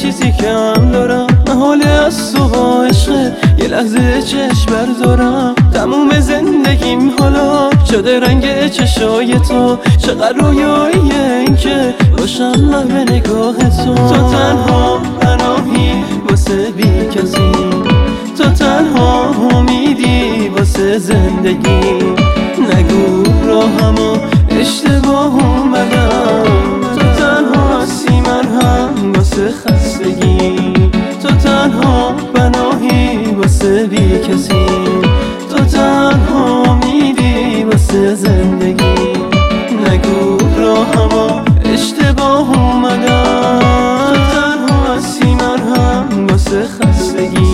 چیزی که هم دارم محاله از تو با عشق یه لحظه چشم بردارم. تموم زندگیم حالا شده رنگ چشای تو، چقدر رویایی این که باشم محو نگاه تو. تو تنها پناهی واسه بی کسی، تو تنها امیدی واسه زندگی. نگو راهمو اشتباه اومدم، تو تنها هستی مرهم واسه خستگی. تو تنها پناهی واسه بی کسی، تو تنها امیدی واسه زندگی. نگو راهمو اشتباه اومدم، تو تنها هستی مرهم واسه خستگی.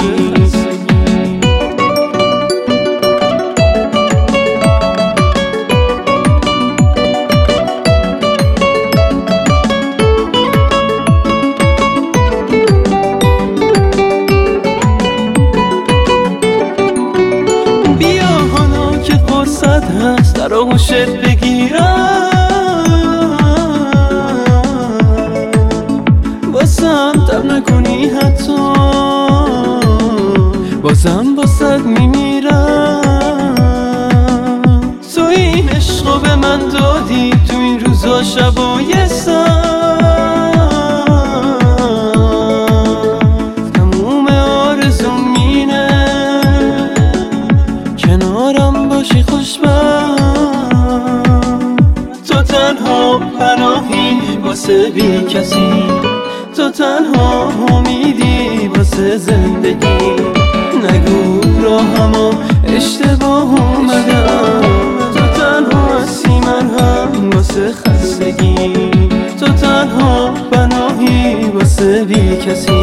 هست در آغوشت بگیرم، بازم تب نکنی حتی، بازم واسد میمیرم. تو این عشقو به من دادی تو این روزا شبای سر، تموم آرزوم اینه کنارم باشی خوشبخت. تو تنها پناهی واسه بی کسی، تو تنها امیدی واسه زندگی. نگو راهمو اشتباه اومدم، تو تنها هستی مرهم واسه خستگی. تو تنها پناهی واسه بی کسی،